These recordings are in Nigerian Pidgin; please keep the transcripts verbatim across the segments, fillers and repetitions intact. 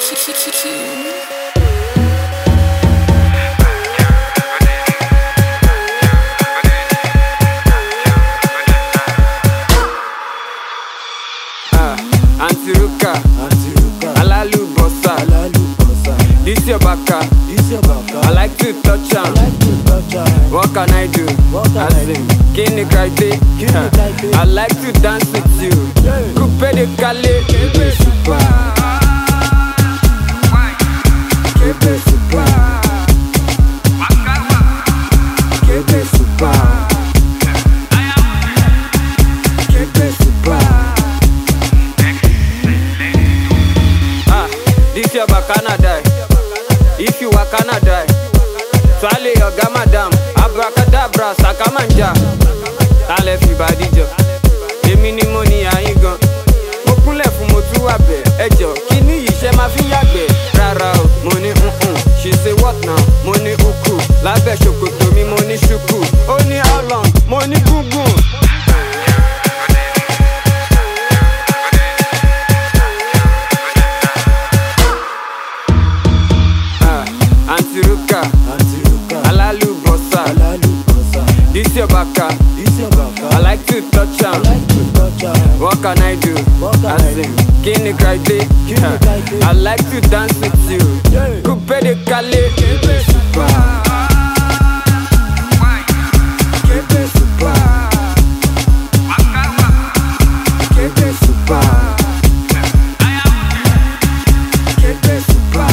Auntie Ruka, Alalu Bossa, this your baka, I like to touch am. What can I do? I sing, Kini Kaite, I like to dance with you. Coupe de Calais, Kebe Super, Kebe Super, Kebe Super, Kebe Super. This your bacana die. If you wakana die, swallow your gamma dam. Abracadabra, sakamanja. Tale fi badijo. Emi ni mo ni ayin gan. Mo kunle fun mo tu wa be. Ejo, kini yi se ma fi yagbe. Rara o, mo ni mm. She say what now? Mo ni uku. Lábẹ́ ṣòkòtò mi mo ni shuku. Ó ní how long? Mo ni gungun. Auntie Ruka, Alalu Bossa, this your baka, I like to touch am. What can I do? I sing, Kini Kaite, I like to dance with you. Coupe de Calais, Kebe Super, Kebe Super, Kebe Super, Kebe Super.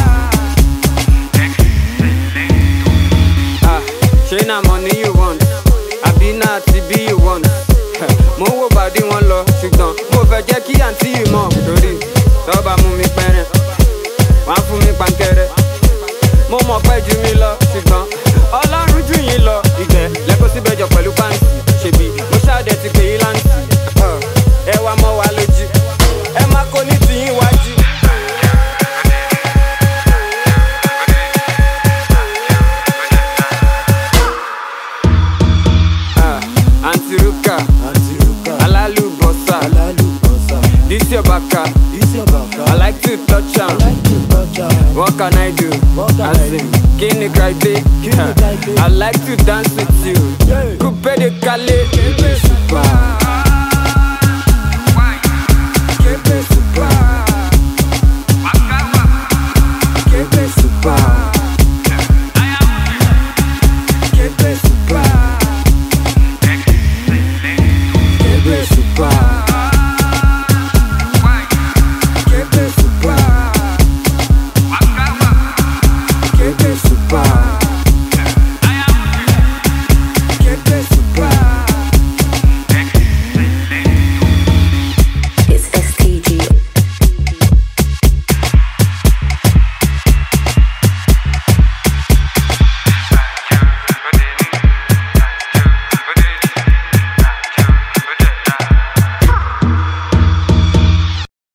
Ṣé na money you want? Àbí na T V you want? Mo wo bàdí wọn lọ, ṣùgbọ́n mo fẹ́ jẹ́ kí àǹtí yìí mọ̀. Torí tọ́ba mú mi pẹ́rẹ́, wọ́n á fún mi pankẹ́rẹ́. Mo mọ̀ pẹ́ ju mi lọ, ṣùgbọ́n Ọlọ́run jù yín lọ. Ìgbẹ́ lẹ́kọ̀ọ́ síbẹ̀ jọ pẹ̀lú pàǹtì. Ṣèbí mo ṣáàdẹ̀ ti pè yín láǹtì. Ẹ wá mọ́ wa lójú, ẹ má kó ní tìyín wájú. Auntie Ruka, Alalu Bossa, this your baka, I like to touch am. What can I do? I sing, Kini Kaite, I like to dance with you. Coupe de Calais, Kebe Super.